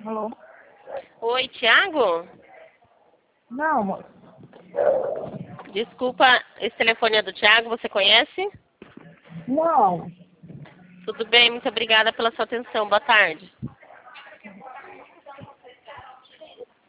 Alô? Oi, Thiago? Não, moço. Desculpa, esse telefone é do Thiago, você conhece? Não. Tudo bem, muito obrigada pela sua atenção. Boa tarde.